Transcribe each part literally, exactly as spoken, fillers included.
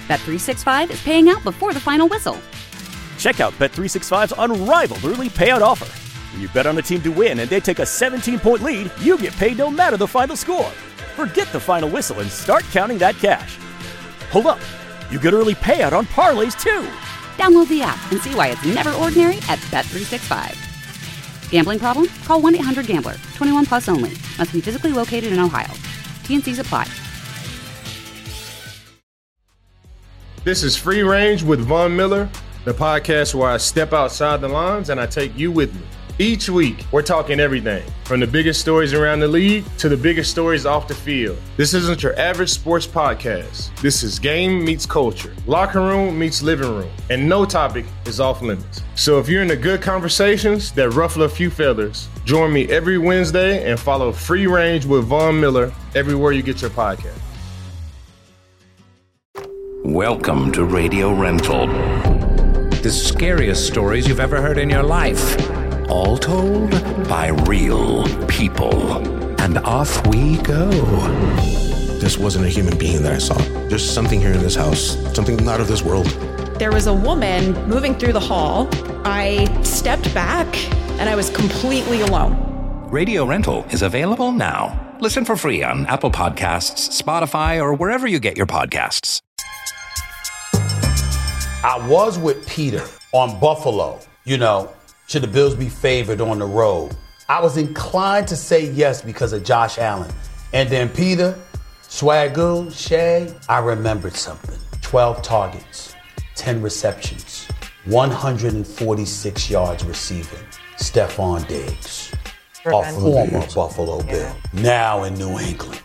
Bet three sixty-five is paying out before the final whistle. Check out Bet three sixty-five's unrivaled early payout offer. When you bet on a team to win and they take a seventeen-point lead, you get paid no matter the final score. Forget the final whistle and start counting that cash. Hold up. You get early payout on parlays, too. Download the app and see why it's never ordinary at Bet three sixty-five. Gambling problem? Call one eight hundred gambler. twenty-one plus only. Must be physically located in Ohio. T N Cs apply. This is Free Range with Von Miller, the podcast where I step outside the lines and I take you with me. Each week, we're talking everything from the biggest stories around the league to the biggest stories off the field. This isn't your average sports podcast. This is game meets culture, locker room meets living room, and no topic is off limits. So if you're into good conversations that ruffle a few feathers, join me every Wednesday and follow Free Range with Von Miller everywhere you get your podcast. Welcome to Radio Rental. The scariest stories you've ever heard in your life. All told by real people. And off we go. This wasn't a human being that I saw. There's something here in this house, something not of this world. There was a woman moving through the hall. I stepped back and I was completely alone. Radio Rental is available now. Listen for free on Apple Podcasts, Spotify, or wherever you get your podcasts. I was with Peter on Buffalo. You know, should the Bills be favored on the road? I was inclined to say yes because of Josh Allen. And then Peter, Swagoo, Shay, I remembered something. twelve targets, ten receptions, one hundred forty-six yards receiving. Stephon Diggs, a former Buffalo Bill, now in New England.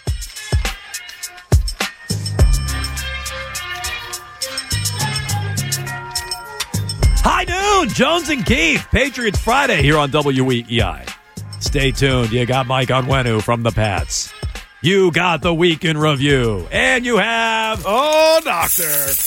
High noon, Jones and Keith, Patriots Friday here on W E E I. Stay tuned. You got Mike Onwenu from the Pats. You got the week in review. And you have, oh, doctor,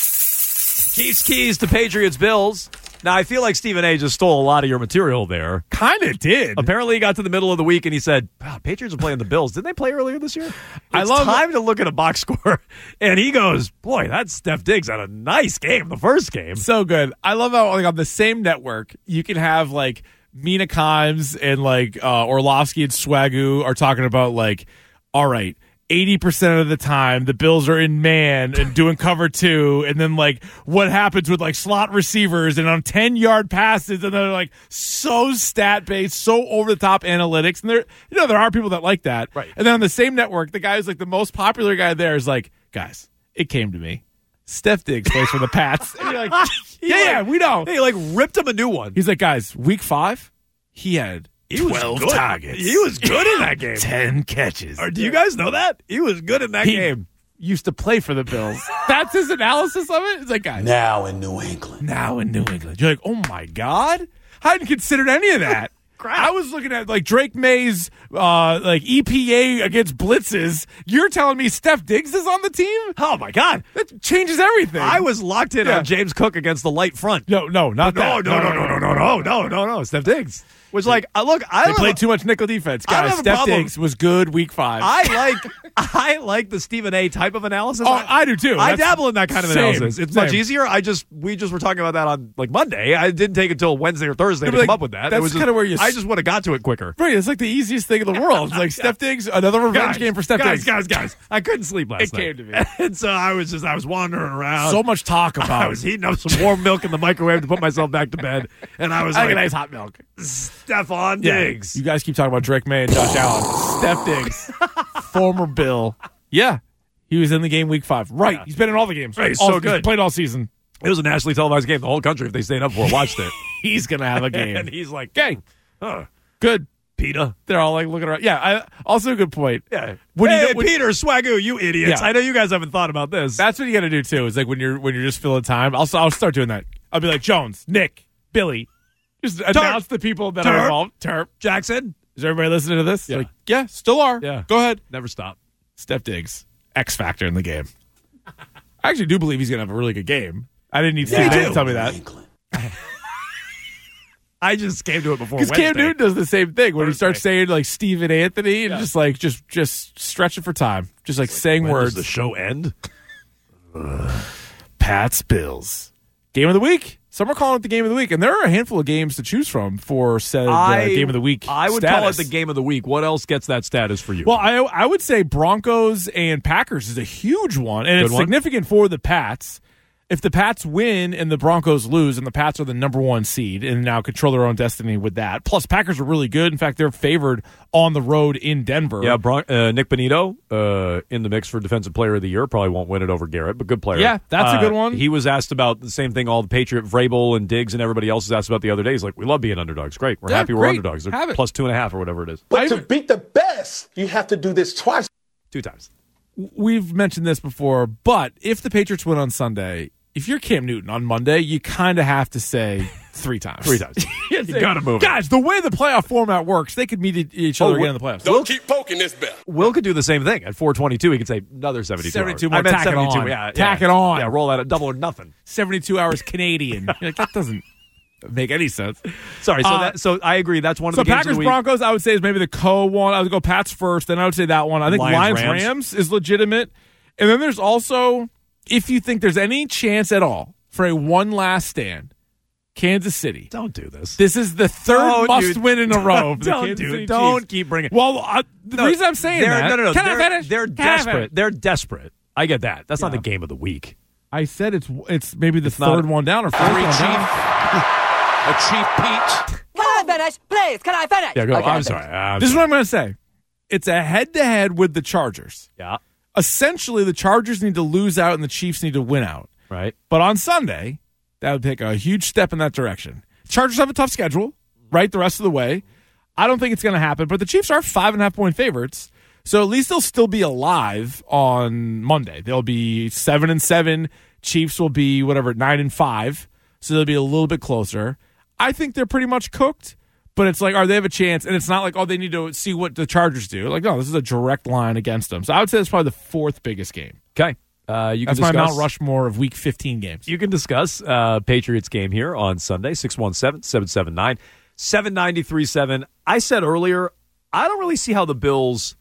Keith's keys to Patriots Bills. Now, I feel like Stephen A. just stole a lot of your material there. Kind of did. Apparently, he got to the middle of the week and he said, wow, Patriots are playing the Bills. Didn't they play earlier this year? It's I love time to look at a box score. And he goes, boy, that Steph Diggs had a nice game, the first game. So good. I love how like on the same network, you can have like Mina Kimes and like uh, Orlovsky and Swagoo are talking about like, all right, eighty percent of the time the Bills are in man and doing cover two, and then like what happens with like slot receivers and on ten-yard passes, and they're like so stat-based, so over-the-top analytics. And there, you know, there are people that like that. Right. And then on the same network, the guy who's like the most popular guy there is like, guys, it came to me. Steph Diggs plays for the Pats. And you're like, yeah, yeah, we know. He like ripped him a new one. He's like, guys, week five, he had He was twelve good. targets. He was good in that game. ten catches. Or do you guys know that? He was good in that He game. used to play for the Bills. That's his analysis of it. It's like, guys, Now in New England. now in New England. You're like, oh my God. I hadn't considered any of that. I was looking at like Drake May's uh, like E P A against blitzes. You're telling me Steph Diggs is on the team? Oh my God. That changes everything. I was locked in Yeah. on James Cook against the light front. no, no, not No, that. no, no, no, no, no, no, no, no, no. Steph Diggs. Which, like, I look, I They don't played know- too much nickel defense, I don't guys. have a Steph problem. Diggs was good week five. I like I like the Stephen A. type of analysis. Oh, I do too. I That's- dabble in that kind of same, analysis. It's much same. easier. I just we just were talking about that on like Monday. I didn't take it until Wednesday or Thursday Yeah, to but, come like, up with that. that's it was just, kinda where you I s- just would have got to it quicker. Right, it's like the easiest thing in the world. It's like Steph Diggs, another revenge Guys, game for Steph guys, Diggs. guys, guys. I couldn't sleep last It night. came to me. And so I was just I was wandering around. So much talk about. I was heating up some warm milk in the microwave to put myself back to bed, and I was I like, like a nice hot milk. Stephon Yeah. Diggs. You guys keep talking about Drake May and Josh Allen. Steph Diggs, former Bill. Yeah, he was in the game week five. Right, he's been in all the games. Right, he's all, so good. Played all season. It was a nationally televised game. The whole country, if they stayed up for it, watched it. He's gonna have a game. And he's like, Okay, huh, good. Peter. They're all like looking around. Yeah, I, also a good point. Yeah. When you hey, get- when- Peter, Swagoo, you idiots. Yeah. I know you guys haven't thought about this. That's what you got to do too. Is like when you're when you're just filling time. I'll I'll start doing that. I'll be like Jones, Nick, Billy, just announce the people that are Terp. involved. Terp, Jackson. is everybody listening to this? Yeah. Like, yeah, still are. Yeah. Go ahead. Never stop. Steph Diggs, X factor in the game. I actually do believe he's gonna have a really good game. I didn't need Steve Now to tell me in that. New England. I just came to it before Because Wednesday. Cam Newton does the same thing when he starts Thursday. saying like Stephen Anthony and Yeah. just like just just stretching for time, just like saying When words. does the show end? Pats Bills. Game of the week. Some are calling it the game of the week, and there are a handful of games to choose from for said uh, I, game of the week. I would status. call it the game of the week. What else gets that status for you? Well, I I would say Broncos and Packers is a huge one, and Good it's one. significant for the Pats. If the Pats win and the Broncos lose, and the Pats are the number one seed and now control their own destiny with that. Plus, Packers are really good. In fact, they're favored on the road in Denver. Yeah, Bron- uh, Nick Bonito uh, in the mix for Defensive Player of the Year. Probably won't win it over Garrett, but good player. Yeah, that's uh, a good one. He was asked about the same thing all the Patriot, Vrabel and Diggs and everybody else was asked about the other day. He's like, we love being underdogs. Great. We're Yeah, happy we're great. underdogs. They're Have it. plus two and a half or whatever it is. But to beat the best, you have to do this twice. Two times. We've mentioned this before, but if the Patriots win on Sunday, if you're Cam Newton on Monday, you kind of have to say three times. Three times. You gotta move it. Guys, the way the playoff format works, they could meet each other Oh, again in the playoffs. Don't keep poking this bell. Will could do the same thing. At four twenty-two, he could say another seventy-two seventy-two hours. more, I meant tack it seventy-two. on. Yeah, Tack yeah. it on. Yeah, roll that at double or nothing. seventy-two hours Canadian. You're like, that doesn't make any sense. Sorry, so Uh, that so I agree. That's one of So the games Packers of the week. Broncos, I would say is maybe the co one. I would go Pats first, then I would say that one. I think Lions, Lions Rams. Rams. is legitimate, and then there's also, if you think there's any chance at all for a one last stand, Kansas City. Don't do this. This is the third Don't, must dude. win in a row. for the Don't Kansas do City it. Don't Chiefs. keep bringing. Well, uh, the No, reason I'm saying they're, that. No, no, no. Can they're, I finish? They're Can I desperate. finish? They're desperate. I get that. That's not Yeah. the game of the week. I said it's it's maybe the It's not third a- one down or fourth one down. A Chief Pete. Can I finish? Please, can I finish? Yeah, go. Okay, I'm finish. sorry. I'm This is sorry. what I'm going to say. It's a head-to-head with the Chargers. Yeah. Essentially, the Chargers need to lose out and the Chiefs need to win out. Right. But on Sunday, that would take a huge step in that direction. Chargers have a tough schedule, right, the rest of the way. I don't think it's going to happen, but the Chiefs are five and a half point favorites, so at least they'll still be alive on Monday. They'll be seven and seven. Chiefs will be whatever nine and five, so they'll be a little bit closer. I think they're pretty much cooked, but it's like, are they have a chance? And it's not like, oh, they need to see what the Chargers do. Like, no, this is a direct line against them. So I would say it's probably the fourth biggest game. Okay. Uh, you can That's my discuss, Mount Rushmore of Week fifteen games. You can discuss uh, Patriots game here on Sunday, six one seven, seven seven nine, seven nine three seven. I said earlier, I don't really see how the Bills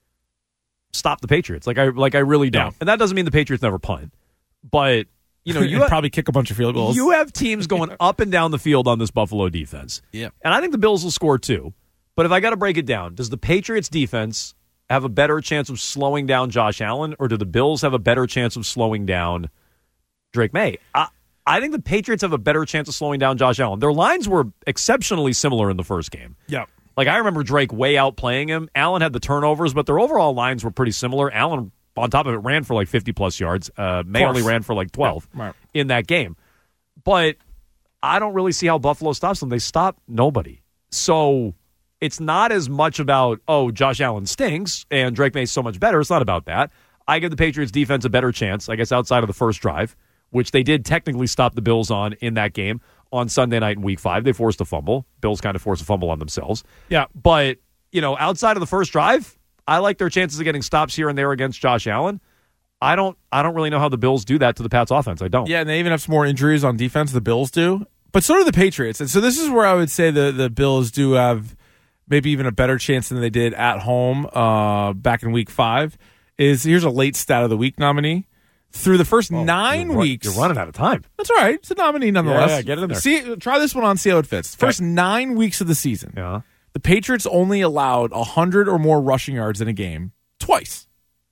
stop the Patriots. Like I like I really don't. No. And that doesn't mean the Patriots never punt. But, you know, you You'd probably kick a bunch of field goals. You have teams going up and down the field on this Buffalo defense. Yeah. And I think the Bills will score too. But if I got to break it down, does the Patriots defense have a better chance of slowing down Josh Allen, or do the Bills have a better chance of slowing down Drake May? I, I think the Patriots have a better chance of slowing down Josh Allen. Their lines were exceptionally similar in the first game. Yeah. Like, I remember Drake way outplaying him. Allen had the turnovers, but their overall lines were pretty similar. Allen, on top of it, ran for like fifty-plus yards. Uh, May only ran for like twelve Yeah, right. in that game. But I don't really see how Buffalo stops them. They stop nobody. So it's not as much about, oh, Josh Allen stinks and Drake May's so much better. It's not about that. I give the Patriots defense a better chance, I guess, outside of the first drive, which they did technically stop the Bills on in that game on Sunday night in week five. They forced a fumble. Bills kind of forced a fumble on themselves. Yeah. But, you know, outside of the first drive, I like their chances of getting stops here and there against Josh Allen. I don't I don't really know how the Bills do that to the Pats offense. I don't. Yeah, and they even have some more injuries on defense, the Bills do. But so do the Patriots. And so this is where I would say the, the Bills do have maybe even a better chance than they did at home uh, back in week five. Is here's a late stat of the week nominee. Through the first Well, nine you're, weeks. You're running out of time. That's all right. It's a nominee nonetheless. Yeah, yeah, get it in there. See, try this one on, see how it fits. First nine weeks of the season. Yeah. The Patriots only allowed one hundred or more rushing yards in a game twice.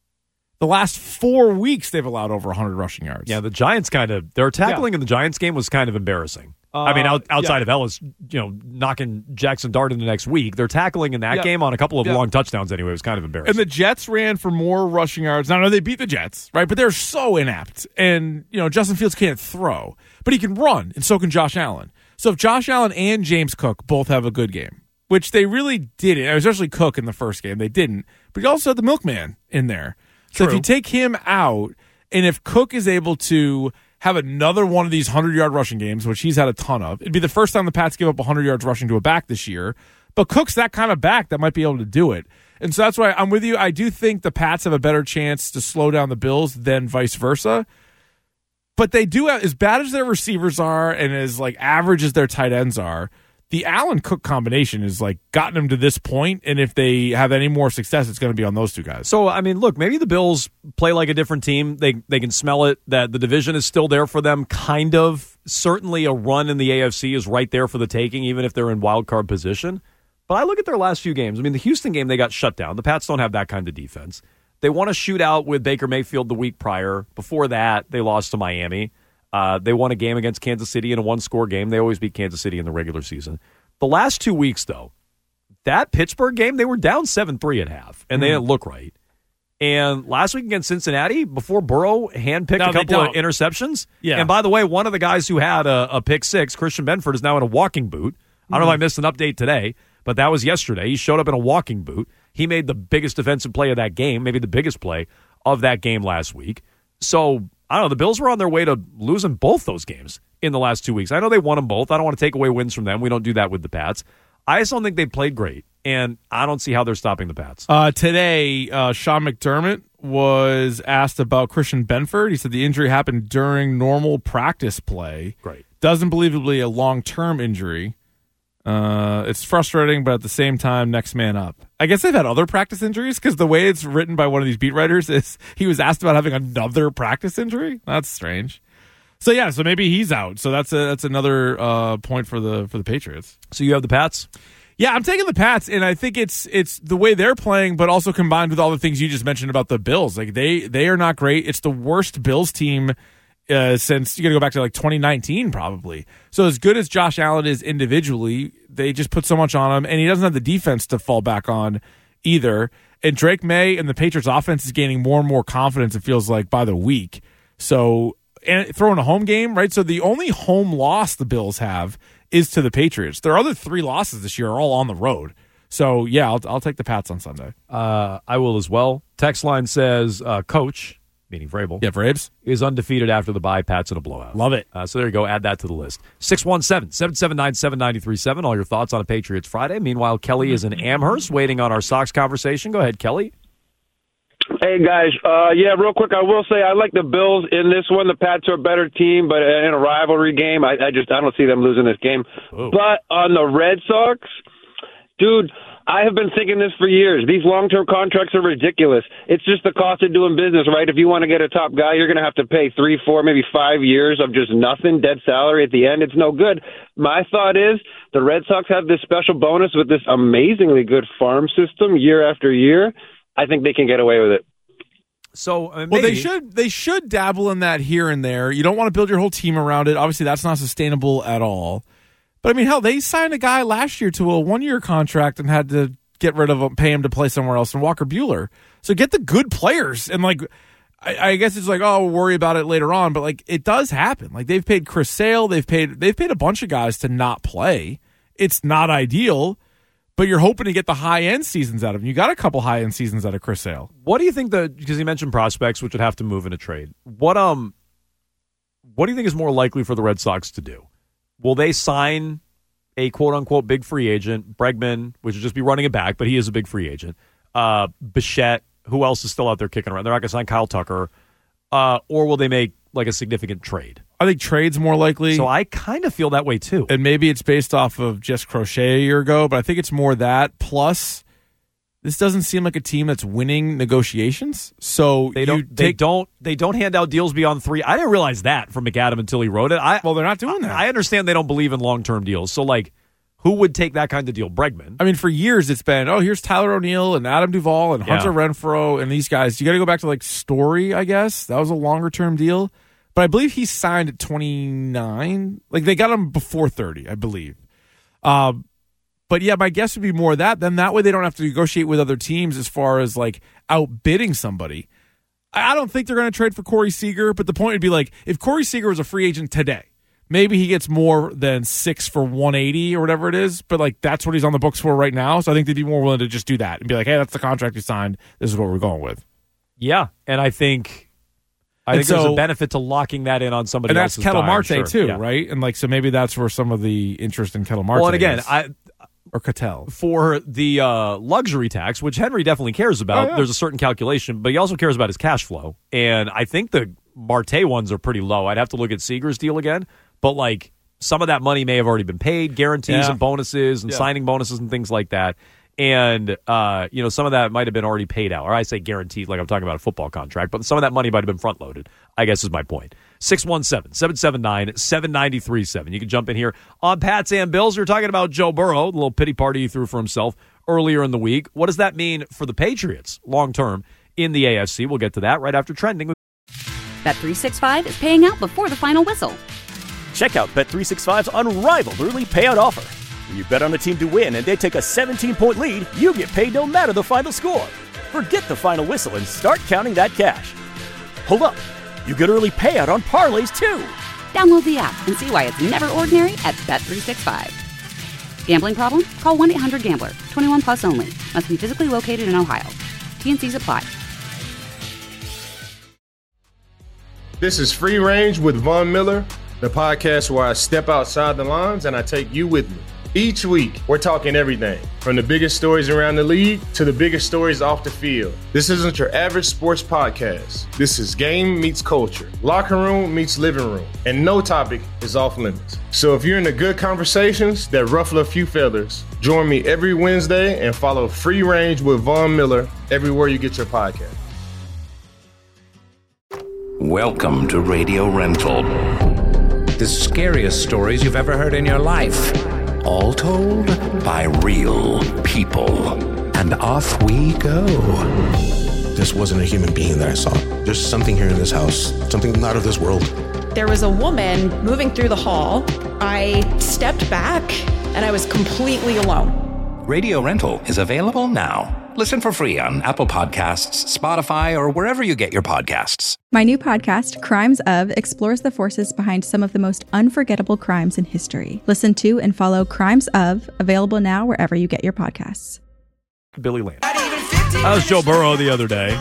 The last four weeks, they've allowed over one hundred rushing yards. Yeah, the Giants kind of, their tackling in the Giants game was kind of embarrassing. Uh, I mean, out, outside yeah. of Ellis, you know, knocking Jackson Dart in the next week, their tackling in that Yeah. game on a couple of Yeah. long touchdowns anyway was kind of embarrassing. And the Jets ran for more rushing yards. Now, I know they beat the Jets, right? But they're so inept. And, you know, Justin Fields can't throw, but he can run, and so can Josh Allen. So if Josh Allen and James Cook both have a good game, which they really didn't, especially Cook in the first game, they didn't, but he also had the milkman in there. So True. if you take him out, and if Cook is able to have another one of these hundred-yard rushing games, which he's had a ton of, it'd be the first time the Pats give up one hundred yards rushing to a back this year. But Cook's that kind of back that might be able to do it. And so that's why I'm with you. I do think the Pats have a better chance to slow down the Bills than vice versa. But they do have, as bad as their receivers are and as like average as their tight ends are, the Allen Cook combination is like gotten them to this point, and if they have any more success, it's going to be on those two guys. So, I mean, look, maybe the Bills play like a different team. They they can smell it, that the division is still there for them, kind of. Certainly a run in the A F C is right there for the taking, even if they're in wild card position. But I look at their last few games. I mean, the Houston game, they got shut down. The Pats don't have that kind of defense. They won a shootout with Baker Mayfield the week prior. Before that, they lost to Miami. Uh, they won a game against Kansas City in a one-score game. They always beat Kansas City in the regular season. The last two weeks, though, that Pittsburgh game, they were down seven three at half, and mm. they didn't look right. And last week against Cincinnati, before Burrow handpicked no, a couple of interceptions, yeah. and by the way, one of the guys who had a, a pick six, Christian Benford, is now in a walking boot. I don't mm. know if I missed an update today, but that was yesterday. He showed up in a walking boot. He made the biggest defensive play of that game, maybe the biggest play of that game last week. So, I don't know, the Bills were on their way to losing both those games in the last two weeks. I know they won them both. I don't want to take away wins from them. We don't do that with the Pats. I just don't think they played great, and I don't see how they're stopping the Pats. Uh, today, uh, Sean McDermott was asked about Christian Benford. He said the injury happened during normal practice play. Great. Doesn't believe it'll be a long-term injury. Uh, it's frustrating, but at the same time, next man up. I guess they've had other practice injuries, because the way it's written by one of these beat writers is he was asked about having another practice injury. That's strange. So yeah, so maybe he's out. So that's a, that's another uh, point for the for the Patriots. So you have the Pats? Yeah, I'm taking the Pats, and I think it's it's the way they're playing, but also combined with all the things you just mentioned about the Bills. Like they they are not great. It's the worst Bills team uh, since you got to go back to like twenty nineteen probably. So as good as Josh Allen is individually, they just put so much on him, and he doesn't have the defense to fall back on either. And Drake May and the Patriots offense is gaining more and more confidence, it feels like, by the week. So and throwing a home game, right? So the only home loss the Bills have is to the Patriots. Their other three losses this year are all on the road. So, yeah, I'll, I'll take the Pats on Sunday. Uh, I will as well. Text line says, uh, Coach, meaning Vrabel. Yeah, Vrabes. Is undefeated after the bye, Pats in a blowout. Love it. Uh, so there you go. Add that to the list. six one seven, seven seven nine, seven nine three seven. All your thoughts on a Patriots Friday. Meanwhile, Kelly is in Amherst waiting on our Sox conversation. Go ahead, Kelly. Hey, guys. Uh, yeah, real quick, I will say I like the Bills in this one. The Pats are a better team, but in a rivalry game, I, I just I don't see them losing this game. Ooh. But on the Red Sox, dude, I have been thinking this for years. These long-term contracts are ridiculous. It's just the cost of doing business, right? If you want to get a top guy, you're going to have to pay three, four, maybe five years of just nothing, dead salary at the end. It's no good. My thought is the Red Sox have this special bonus with this amazingly good farm system year after year. I think they can get away with it. So uh, well, they should they should dabble in that here and there. You don't want to build your whole team around it. Obviously, that's not sustainable at all. But I mean, hell, they signed a guy last year to a one-year contract and had to get rid of him, pay him to play somewhere else, and Walker Buehler. So get the good players. And like, I, I guess it's like, oh, we'll worry about it later on. But like, it does happen. Like they've paid Chris Sale, they've paid they've paid a bunch of guys to not play. It's not ideal. But you're hoping to get the high-end seasons out of him. You got a couple high-end seasons out of Chris Sale. What do you think the because you mentioned prospects, which would have to move in a trade. What um, what do you think is more likely for the Red Sox to do? Will they sign a quote-unquote big free agent, Bregman, which would just be running it back, but he is a big free agent. Uh, Bichette, who else is still out there kicking around? They're not going to sign Kyle Tucker. Uh, or will they make like a significant trade? I think trade's more likely. So I kind of feel that way too. And maybe it's based off of just Crochet a year ago, but I think it's more that. Plus, this doesn't seem like a team that's winning negotiations. So they don't. Take, they don't. They don't hand out deals beyond three. I didn't realize that from McAdam until he wrote it. I, well, they're not doing that. I, I understand they don't believe in long-term deals. So like, who would take that kind of deal? Bregman. I mean, for years it's been, oh, here's Tyler O'Neill and Adam Duvall and Hunter yeah. Renfroe and these guys. You got to go back to like Story, I guess. That was a longer-term deal. But I believe he signed at twenty-nine. Like, they got him before thirty, I believe. Um, but, yeah, my guess would be more of that. Then that way they don't have to negotiate with other teams as far as, like, outbidding somebody. I don't think they're going to trade for Corey Seager, but the point would be, like, if Corey Seager was a free agent today, maybe he gets more than six for one eighty or whatever it is, but, like, that's what he's on the books for right now. So I think they'd be more willing to just do that and be like, hey, that's the contract you signed. This is what we're going with. Yeah, and I think... I and think so, there's a benefit to locking that in on somebody and else's that's Kettle dime, Marte sure. too, yeah. right? And like, so maybe that's where some of the interest in Kettle Marte. Well, and again, is. I or Cattell for the uh, luxury tax, which Henry definitely cares about. Oh, yeah. There's a certain calculation, but he also cares about his cash flow. And I think the Marte ones are pretty low. I'd have to look at Seager's deal again, but like some of that money may have already been paid, guarantees Yeah. and bonuses and Yeah. signing bonuses and things like that. And, uh, you know, some of that might have been already paid out. Or I say guaranteed, like I'm talking about a football contract, but some of that money might have been front-loaded, I guess is my point. six one seven, seven seven nine, seven nine three seven. You can jump in here on Pats and Bills. You're talking about Joe Burrow, the little pity party he threw for himself earlier in the week. What does that mean for the Patriots long-term in the A F C? We'll get to that right after Trending. Bet three sixty-five is paying out before the final whistle. Check out Bet three sixty-five's unrivaled early payout offer. When you bet on a team to win and they take a seventeen-point lead, you get paid no matter the final score. Forget the final whistle and start counting that cash. Hold up. You get early payout on parlays, too. Download the app and see why it's never ordinary at Bet three sixty-five. Gambling problem? Call one eight hundred gambler. twenty-one plus only. Must be physically located in Ohio. T N Cs apply. This is Free Range with Von Miller, the podcast where I step outside the lines and I take you with me. Each week, we're talking everything from the biggest stories around the league to the biggest stories off the field. This isn't your average sports podcast. This is game meets culture, locker room meets living room, and no topic is off limits. So if you're into good conversations that ruffle a few feathers, join me every Wednesday and follow Free Range with Von Miller everywhere you get your podcast. Welcome to Radio Rental. The scariest stories you've ever heard in your life. All told by real people. And off we go. This wasn't a human being that I saw. There's something here in this house, something not of this world. There was a woman moving through the hall. I stepped back and I was completely alone. Radio Rental is available now. Listen for free on Apple Podcasts, Spotify, or wherever you get your podcasts. My new podcast, Crimes Of, explores the forces behind some of the most unforgettable crimes in history. Listen to and follow Crimes Of, available now wherever you get your podcasts. Billy Land. That was Joe Burrow the other day.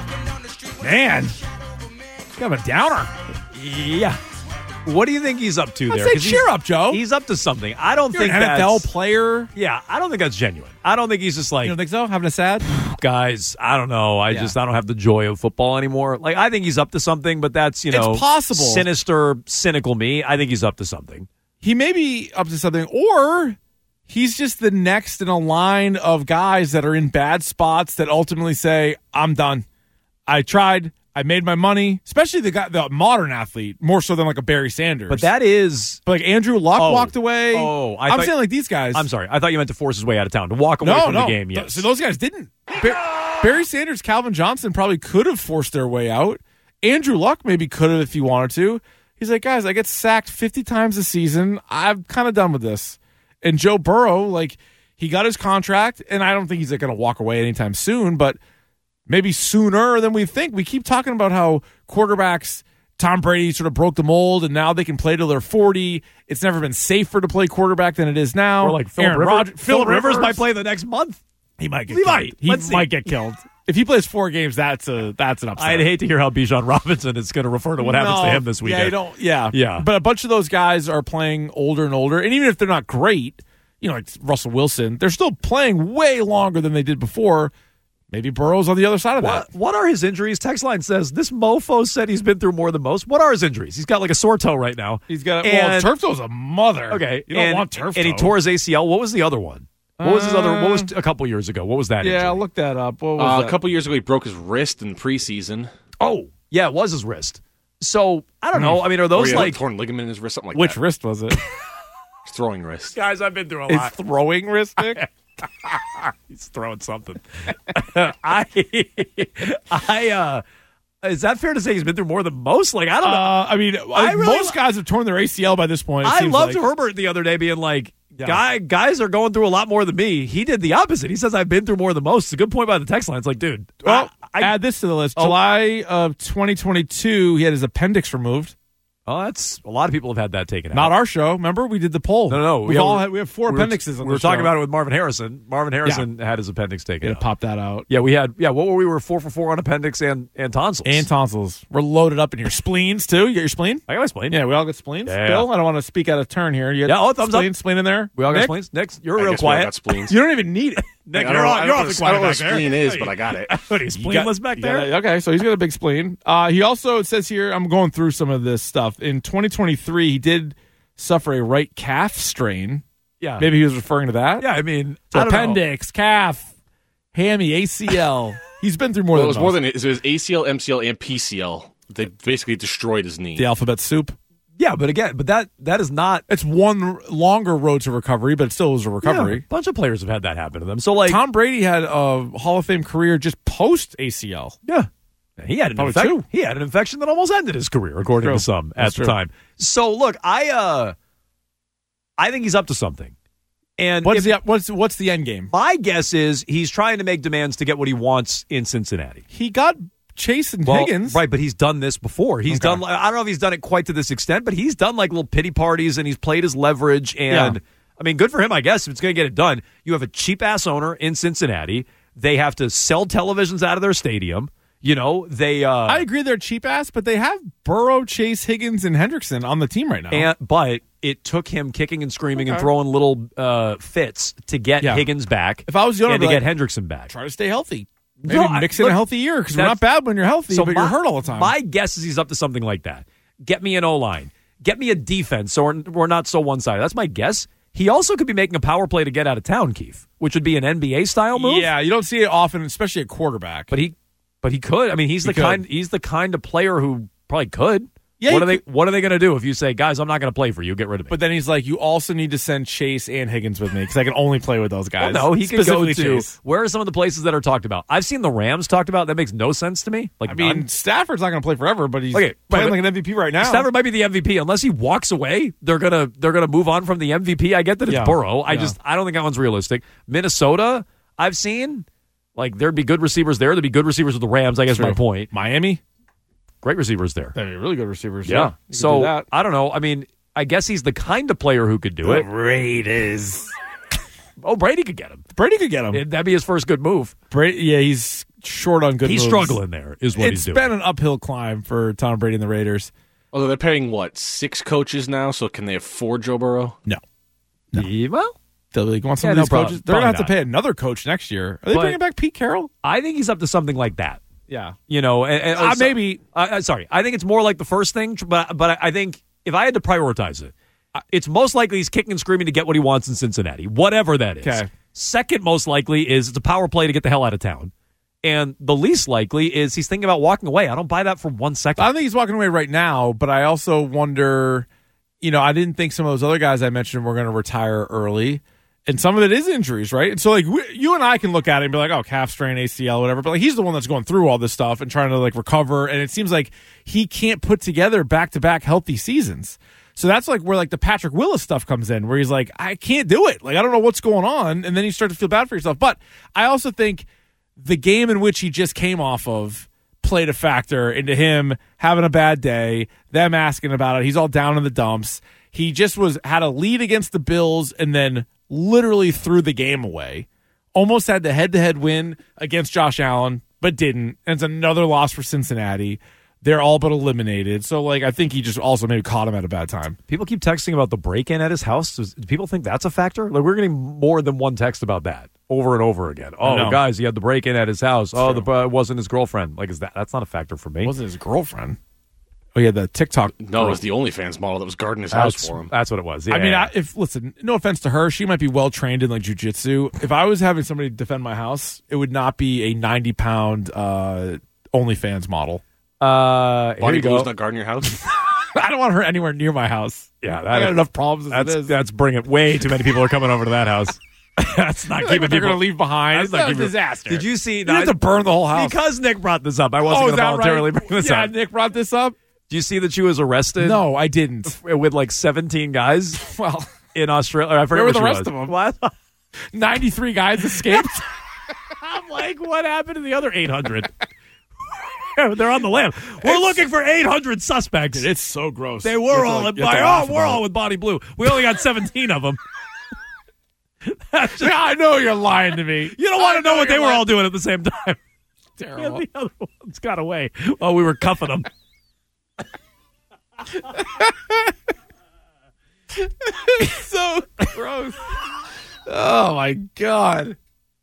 Man, kind of a downer. Yeah. What do you think he's up to I'd there? say 'Cause cheer he's- up, Joe. He's up to something. I don't You're think an N F L that's, player. Yeah, I don't think that's genuine. I don't think he's just like, You don't think so? Having a sad? guys, I don't know. I Yeah. just, I don't have the joy of football anymore. Like, I think he's up to something, but that's, you It's know, possible. sinister, cynical me. I think he's up to something. He may be up to something, or he's just the next in a line of guys that are in bad spots that ultimately say, I'm done. I tried. I made my money, especially the guy, the modern athlete, more so than like a Barry Sanders. But that is, But like Andrew Luck Oh. walked away. Oh, I I'm thought- saying like these guys. I'm sorry. I thought you meant to force his way out of town, to walk away no, from no. the game. Th- Yes. So those guys didn't. Bar- Barry Sanders, Calvin Johnson probably could have forced their way out. Andrew Luck maybe could have if he wanted to. He's like, guys, I get sacked fifty times a season. I'm kind of done with this. And Joe Burrow, like, he got his contract, and I don't think he's like, going to walk away anytime soon, but maybe sooner than we think. We keep talking about how quarterbacks, Tom Brady sort of broke the mold, and now they can play till they're forty. It's never been safer to play quarterback than it is now. Or like Phil Aaron Rivers. Rodgers- Phil Rivers might play the next month. He might get He killed. might. He Let's see. might get killed. If he plays four games, that's a that's an upset. I'd hate to hear how Bijan Robinson is going to refer to what happens to No, him this weekend. Yeah, you don't, yeah, Yeah. But a bunch of those guys are playing older and older, and even if they're not great, you know, like Russell Wilson, they're still playing way longer than they did before. Maybe Burrow's on the other side of that. What, what are his injuries? Text line says, this mofo said he's been through more than most. What are his injuries? He's got like a sore toe right now. He's got and, well, turf toe's a mother. Okay. you don't and, want turf And he toe. tore his A C L. What was the other one? What was his other? What was Uh, a couple years ago? What was that? Yeah, injury? look that up. What was Uh, that? a couple years ago, he broke his wrist in preseason. Oh, yeah, it was his wrist. So I don't know. I mean, are Or those he had a like torn ligament in his wrist, something like Which that. wrist was it? Throwing wrist. guys? I've been through a His lot. throwing wrist, Nick? He's throwing something. I, I, uh, is that fair to say he's been through more than most? Like I don't know. Uh, I mean, I really most li- guys have torn their A C L by this point. It I seems loved like. Herbert the other day being like, Yeah. guy, guys are going through a lot more than me. He did the opposite. He says, I've been through more than most. It's a good point by the text line. It's like, dude, Well, I, I, add this to the list. Oh. July of twenty twenty-two, he had his appendix removed. oh, that's a lot of people have had that taken out. Not our show. Remember, we did the poll. No, no, no. We've Yeah, all we- had, we have four we were- appendixes on We were the talking show. about it with Marvin Harrison. Marvin Harrison had his appendix taken Yeah, out. pop that out. Yeah, we had, yeah, what were we? We were four for four on appendix and, and tonsils. And tonsils. We're loaded up in your spleens, too. You got your spleen? I got my spleen. Yeah, we all got spleens. Yeah. Bill, I don't want to speak out of turn here. You got Yeah, oh, thumbs spleen, up. spleen in there? We all got Nick? spleens. Nick, you're I real guess we all quiet. got spleens. You don't even need it. Nick, I you're don't, on, I you're don't on know the what- I don't know quiet what back there. spleen is, but I got it. What are you, You got- spleenless back you there? got- okay, so he's got a big spleen. Uh, he also, it says here, I'm going through some of this stuff. In twenty twenty-three, he did suffer a right calf strain. Yeah. Maybe he was referring to that. Yeah, I mean, So I don't know. appendix, calf, hammy, A C L. He's been through more Well, it than was most. more than it was A C L, M C L, and P C L. They basically destroyed his knee. The alphabet soup. Yeah, but again, but that that is not. It's one longer road to recovery, but it still was a recovery. Yeah, a bunch of players have had that happen to them. So, like, Tom Brady had a Hall of Fame career just post A C L. Yeah. He had an Probably infection. two. He had an infection that almost ended his career, according True. to some at That's the true. time. So, look, I uh, I think he's up to something. And What's if- the what's what's the end game? my guess is he's trying to make demands to get what he wants in Cincinnati. He got Chase and Well, Higgins. right, but he's done this before. He's Okay. done. like- I don't know if he's done it quite to this extent, but he's done like little pity parties and he's played his leverage. And Yeah. I mean, good for him, I guess. If it's going to get it done, you have a cheap ass owner in Cincinnati. They have to sell televisions out of their stadium. You know, they. Uh, I agree they're cheap ass, but they have Burrow, Chase, Higgins, and Hendrickson on the team right now. And but it took him kicking and screaming and Okay. throwing little uh, fits to get Yeah. Higgins back. If I was the owner, and to I'd get be like, Hendrickson back. try to stay healthy. Maybe No, I- mix in look, a healthy year because we're that's- not bad when you're healthy, So but my- you're hurt all the time. My guess is he's up to something like that. Get me an O-line. Get me a defense so we're, we're not so one-sided. That's my guess. He also could be making a power play to get out of town, Keith, which would be an N B A-style move. Yeah, you don't see it often, especially at quarterback. But he but he could. I mean, he's He the could. kind he's the kind of player who probably could. Yeah, what he are they could. what are they going to do if you say, "Guys, I'm not going to play for you. Get rid of me." But then he's like, you also need to send Chase and Higgins with me because I can only play with those guys. Well, no, he could go Specifically to. Chase. Where are some of the places that are talked about? I've seen the Rams talked about. That makes no sense to me. Like, I mean, none. Stafford's not going to play forever, but he's Okay, playing right, like an M V P right now. Stafford might be the M V P unless he walks away. They're gonna they're gonna move on from the M V P. I get that it's Yeah. Burrow. I Yeah. just I don't think that one's realistic. Minnesota, I've seen like there'd be good receivers there. There'd be good receivers with the Rams. I guess is my True. point. Miami, Great receivers there. they're really good receivers. Yeah. Yeah, You can So do that. I don't know. I mean, I guess he's the kind of player who could do The it. Raiders. Oh, Brady could get him. Brady could get him. That'd be his first good move. Brady, yeah, he's short on good. He's moves. struggling there, is what It's he's doing. been an uphill climb for Tom Brady and the Raiders. Although they're paying, what, six coaches now, so can they afford Joe Burrow? No, Yeah, well, they'll like, want some Yeah, of no, these prob- coaches. They're gonna have probably to pay another coach next year. Are they But- bringing back Pete Carroll? I think he's up to something like that. Yeah, You know, and, and- Uh, so- maybe- Uh, uh, sorry, I think it's more like the first thing, but but I think if I had to prioritize it, uh, it's most likely he's kicking and screaming to get what he wants in Cincinnati, whatever that is. Okay. Second most likely is it's a power play to get the hell out of town, and the least likely is he's thinking about walking away. I don't buy that for one second. I don't think he's walking away right now, but I also wonder. You know, I didn't think some of those other guys I mentioned were going to retire early. And some of it is injuries, right? And so, like, we, you and I can look at it and be like, oh, calf strain, A C L, whatever. But, like, he's the one that's going through all this stuff and trying to, like, recover. And it seems like he can't put together back-to-back healthy seasons. So that's, like, where, like, the Patrick Willis stuff comes in, where he's like, I can't do it. Like, I don't know what's going on. And then you start to feel bad for yourself. But I also think the game in which he just came off of played a factor into him having a bad day, them asking about it. He's all down in the dumps. He just was had a lead against the Bills and then literally threw the game away. Almost had the head-to-head win against Josh Allen, but didn't. And it's another loss for Cincinnati. They're all but eliminated. So, like, I think he just also maybe caught him at a bad time. People keep texting about the break-in at his house. Does, do people think that's a factor? Like, we're getting more than one text about that over and over again. Oh, know. guys, he had the break-in at his house. It's oh, true. the uh, wasn't his girlfriend. Like, is that that's not a factor for me? It wasn't his girlfriend. Oh, yeah, the TikTok. No, it was the OnlyFans model that was guarding his That's, house for him. that's what it was. Yeah, I mean, yeah. I, if listen, no offense to her, she might be well trained in like jujitsu. If I was having somebody defend my house, it would not be a ninety pound uh, OnlyFans model. Uh, here Body you go. glue's not guarding your house? I don't want her anywhere near my house. Yeah, I that got is- enough problems as That's it is. that's bringing way too many people are coming over to that house. That's not Like, keeping what they're people. going to leave behind. That's It's not not a keeping- disaster. Did you see? You have to burn the whole house. Because Nick brought this up. I wasn't Oh, going is to that voluntarily right? bring this yeah, up. Nick brought this up. Do you see that she was arrested? No, I didn't. With like seventeen guys Well, in Australia. I forget where were where the she rest was. of them? What? ninety-three guys escaped. I'm like, what happened to the other eight hundred? They're on the lam. We're looking for eight hundred suspects. Dude, it's so gross. They You were have to, all like, in you have to by, laugh oh, we're about all it. with Body Blue. We only got seventeen of them. That's just, Yeah, I know you're lying to me. you don't want I to know what you're they were lying. all doing at the same time. Terrible. And the other ones got away while we were cuffing them. So gross. Oh my god.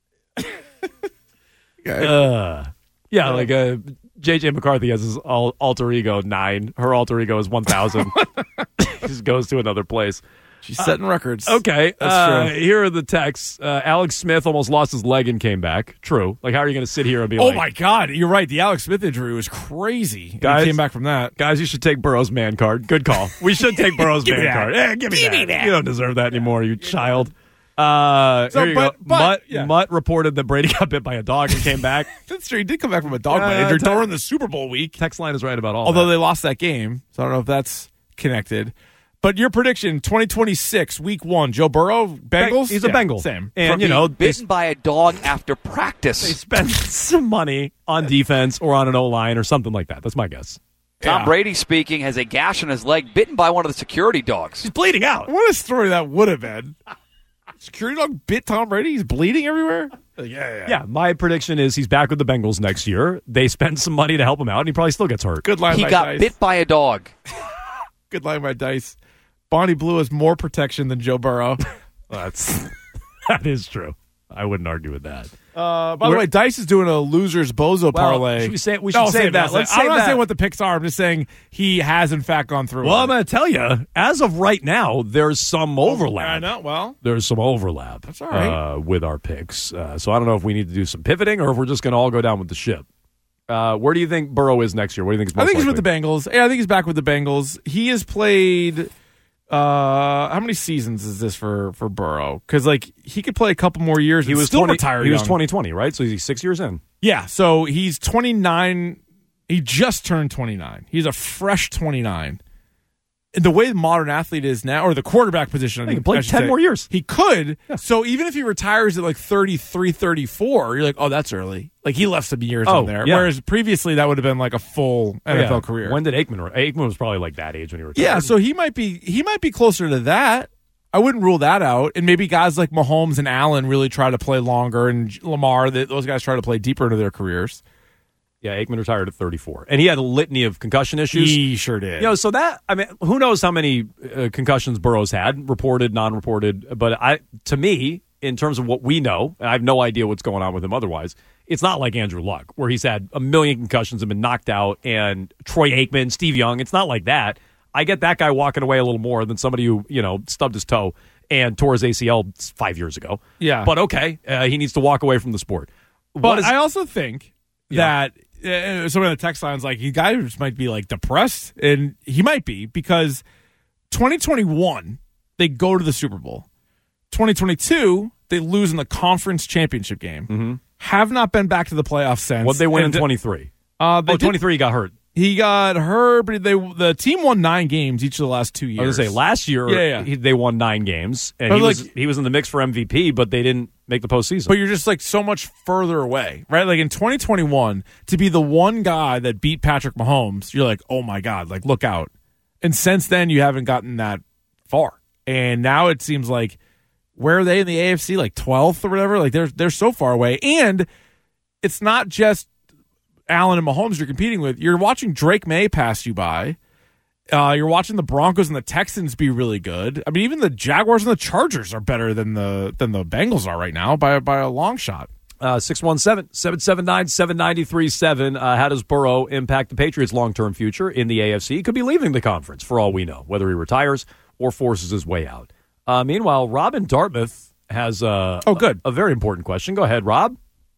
Uh, yeah, like uh, J J McCarthy has his al- alter ego nine. Her alter ego is one thousand. just goes to another place. She's setting uh, records. Okay. That's uh, true. Here are the texts. Uh, Alex Smith almost lost his leg and came back. True. Like, how are you going to sit here and be oh like... Oh, my God. You're right. The Alex Smith injury was crazy. Guys, he came back from that. Guys, you should take Burrow's man card. Good call. We should take Burrow's man that. card. Eh, give me, give that. me that. You don't deserve that anymore, you child. Uh, so, here you but, go. But, Mutt, yeah. Mutt reported that Brady got bit by a dog and came back. That's true. He did come back from a dog Uh, bite injury te- during the Super Bowl week. Text line is right about all Although that. they lost that game, so I don't know if that's connected. But your prediction, twenty twenty-six, week one, Joe Burrow, Bengals? He's a yeah, Bengal. Same. And, From you know, being bitten by a dog after practice. They spend some money on defense or on an O-line or something like that. That's my guess. Tom Yeah. Brady speaking has a gash on his leg, bitten by one of the security dogs. He's bleeding out. What a story that would have been. Security dog bit Tom Brady? He's bleeding everywhere? Yeah, yeah. Yeah, my prediction is he's back with the Bengals next year. They spend some money to help him out, and he probably still gets hurt. Good line He by got Dice. bit by a dog. Good line by Dice. Bonnie Blue has more protection than Joe Burrow. That's that is true. I wouldn't argue with that. Uh, by We're- the way, Dice is doing a losers bozo parlay. should we say- we should No, save that. Let's Let's I'm save not that. saying what the picks are. I'm just saying he has, in fact, gone through Well, it. I'm going to tell you, as of right now, there's some overlap. I know. Well, There's some overlap. That's all right. uh, with our picks. Uh, so I don't know if we need to do some pivoting or if we're just going to all go down with the ship. Uh, where do you think Burrow is next year? What do you think is most I think he's likely? with the Bengals. Yeah, I think he's back with the Bengals. He has played. Uh, how many seasons is this for for Burrow? Because like he could play a couple more years. He and was still twenty, retired. He was young. twenty twenty, right? So he's six years in. Yeah, so he's twenty-nine. He just turned twenty-nine. He's a fresh twenty-nine. And the way the modern athlete is now, or the quarterback position, He can play I should ten say, more years. He could. So even if he retires at like thirty-three, thirty-four, you're like, oh, that's early. Like he left some years Oh, on there. yeah. Whereas previously that would have been like a full N F L Yeah. career. When did Aikman? re- Aikman was probably like that age when he retired. Yeah, so he might be he might be closer to that. I wouldn't rule that out. And maybe guys like Mahomes and Allen really try to play longer, and Lamar, that those guys try to play deeper into their careers. Yeah, Aikman retired at thirty-four, and he had a litany of concussion issues. He sure did. You know, so that I mean, who knows how many uh, concussions Burrow's had, reported, non-reported. But I, to me, in terms of what we know, and I have no idea what's going on with him otherwise. It's not like Andrew Luck, where he's had a million concussions and been knocked out, and Troy Aikman, Steve Young. It's not like that. I get that guy walking away a little more than somebody who, you know, stubbed his toe and tore his A C L five years ago. Yeah. But okay, uh, he needs to walk away from the sport. But What is- I also think Yeah. that uh, some of the text lines, like, you guys might be like depressed, and he might be, because twenty twenty-one they go to the Super Bowl. twenty twenty-two they lose in the conference championship game. Mm-hmm. Have not been back to the playoffs since. What they win And in twenty-three? Uh, they oh, did- twenty-three he got hurt. He got hurt, but they the team won nine games each of the last two years. I was going to say, last year Yeah, yeah. He, they won nine games, and But he like- was he was in the mix for M V P, but they didn't make the postseason. But you're just like so much further away, right? Like in twenty twenty-one, to be the one guy that beat Patrick Mahomes, you're like, oh my God, like look out. And since then, you haven't gotten that far. And now it seems like, where are they in the A F C? Like twelfth or whatever? Like they're they're so far away. And it's not just Allen and Mahomes you're competing with. You're watching Drake May pass you by. Uh, you're watching the Broncos and the Texans be really good. I mean, even the Jaguars and the Chargers are better than the than the Bengals are right now by by a long shot. Uh, six one seven, seven seven nine, seven nine three seven. Uh, how does Burrow impact the Patriots' long-term future in the A F C? He could be leaving the conference, for all we know, whether he retires or forces his way out. Uh, meanwhile, Rob in Dartmouth has uh, oh, good. A, a very important question. Go ahead, Rob.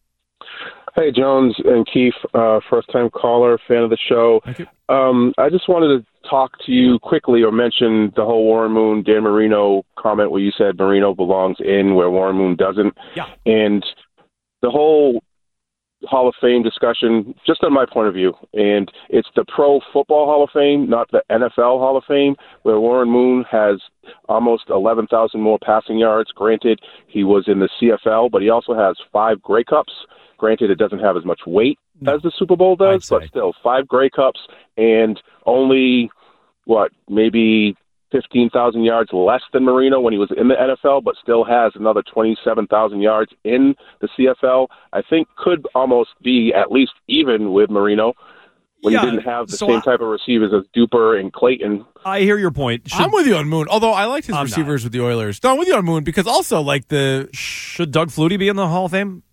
Hey, Jones and Keith, uh, first-time caller, fan of the show. Thank you. Um, I just wanted to talk to you quickly or mention the whole Warren Moon, Dan Marino comment where you said Marino belongs in where Warren Moon doesn't. Yeah. And the whole Hall of Fame discussion, just on my point of view, and it's the Pro Football Hall of Fame, not the N F L Hall of Fame, where Warren Moon has almost eleven thousand more passing yards. Granted, he was in the C F L, but he also has five Grey Cups. Granted, it doesn't have as much weight as the Super Bowl does, but still, five Grey Cups and only, what, maybe fifteen thousand yards less than Marino when he was in the N F L, but still has another twenty-seven thousand yards in the C F L. I think could almost be at least even with Marino when Yeah, he didn't have the so same I- type of receivers as Duper and Clayton. I hear your point. Should, I'm with you on Moon, although I liked his I'm receivers with the Oilers. No, I'm with you on Moon because also like the should Doug Flutie be in the Hall of Fame?